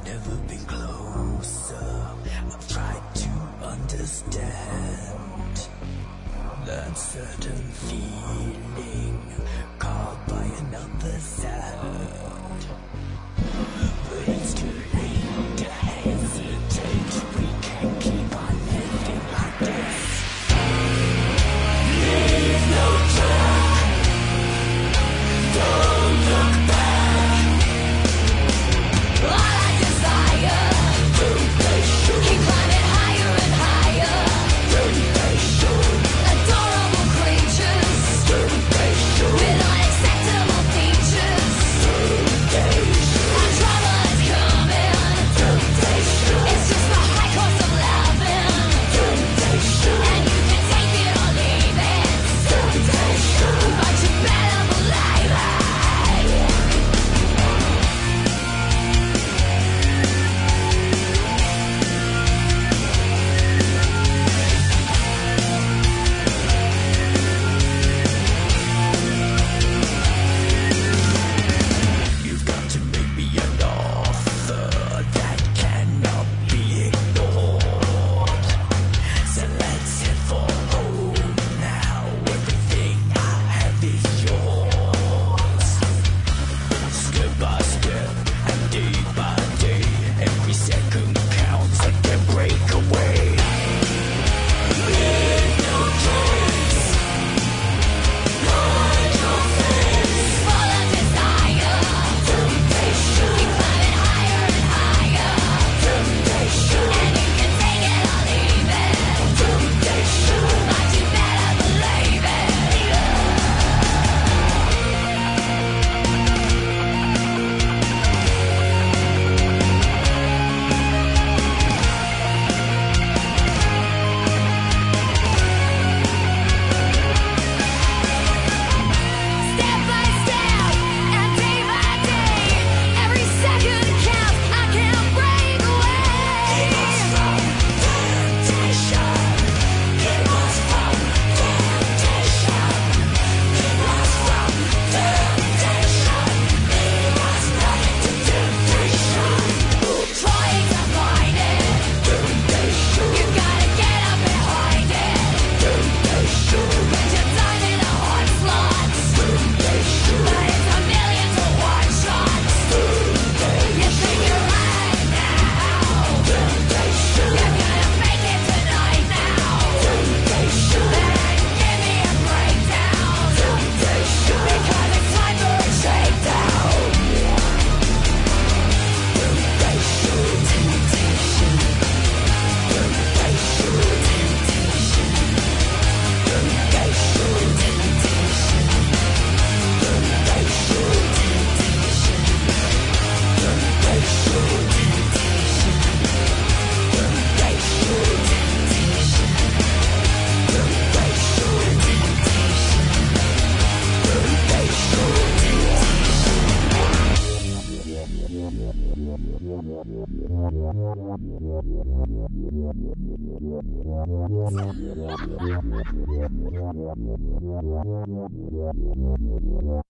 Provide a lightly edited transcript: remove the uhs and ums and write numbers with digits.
never been closer. I've tried to understand that certain feeling called by another sound. But it's too late to hesitate. We can't keep on living like this. Leave no track. Don't look back. All I desire, temptation. Keep climbing higher and higher. Temptation. Adorable creatures. Temptation. With unacceptable features. Temptation. Our trouble is coming. Temptation. It's just the high cost of loving. Temptation. And you can take it or leave it. Temptation. But you better believe it. You've got to make me an offer that cannot be ignored. So let's head for home now. Everything I have is yours. Step by step and day by day, every second counts. I can break away. Leave no trace. Hide your face. Full of desire. Temptation. Keep climbing higher and higher. Temptation. And you can take it or leave it. Temptation. But you better believe it. Step by step and day by day, every second counts. I can't break away. Keep us from temptation. Keep us from temptation. Keep us from temptation. Leave us not to temptation. Trying to find it. Temptation. You gotta get up behind it. Temptation. When you're done in the onslaught. Temptation. But it's a million to one shots. You think you're right now. Temptation. You're gonna make it tonight now. Temptation. Then give me a breakdown. Temptation. Because it's time for a shakedown. Temptation. Temptation. Temptation. Temptation.